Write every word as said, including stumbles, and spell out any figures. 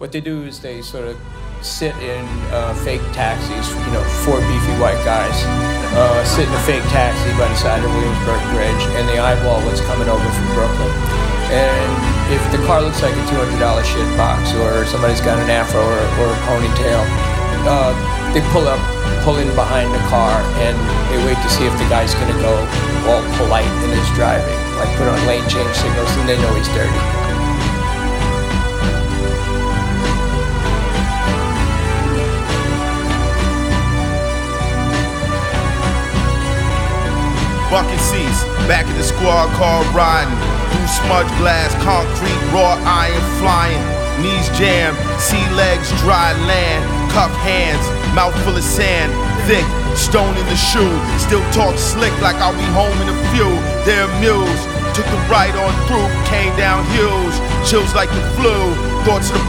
what they do is they sort of sit in uh, fake taxis, you know, four beefy white guys, uh, sit in a fake taxi by the side of the Williamsburg Bridge, and they eyeball what's coming over from Brooklyn. And if the car looks like a two hundred dollar shit box, or somebody's got an afro or, or a ponytail, uh, they pull up, pull in behind the car, and they wait to see if the guy's gonna go all polite in his driving, like put on lane change signals, and they know he's dirty. Bucket seats, back in the squad car riding through smudged glass, concrete, raw iron flying. Knees jammed, sea legs, dry land, cupped hands, mouth full of sand, thick, stone in the shoe. Still talk slick like I'll be home in a few. They're amused, took the right on through, came down hills, chills like the flu. Thoughts of the